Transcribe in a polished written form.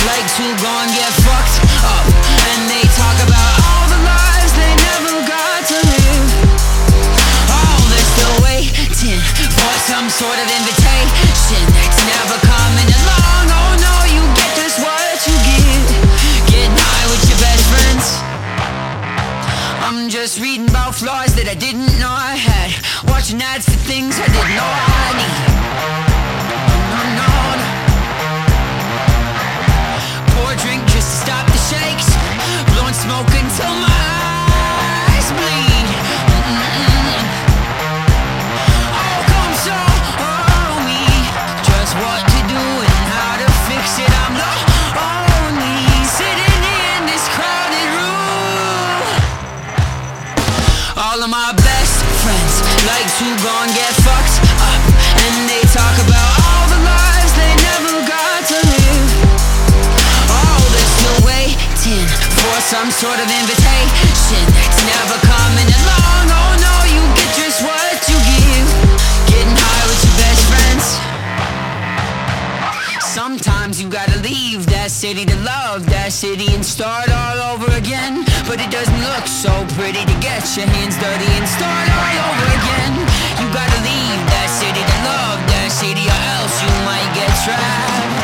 like to go and get fucked up. And they talk about all the lives they never got to live. Oh, they're still waiting for some sort of invitation that's never coming along. Oh no, you get just what you get. Getting high with your best friends. I'm just reading about flaws that I didn't know I had, watching ads for things I didn't know I need. No, no, no. Pour a drink just to stop the shakes, blowing smoke until my eyes bleed. Oh, come show me just what to do and how to fix it. I'm the only sitting in this crowded room. All of my best friends like to go and get fucked up, and they talk about all the lives they never got to live. Oh, they're still waiting for some sort of invitation that's never coming along. Oh no, you get just what you give. Getting high with your best friends. Sometimes you gotta leave that city to love that city and start all over again. But it doesn't look so pretty to get your hands dirty and start all over again. You gotta leave that city to love that city, or else you might get trapped.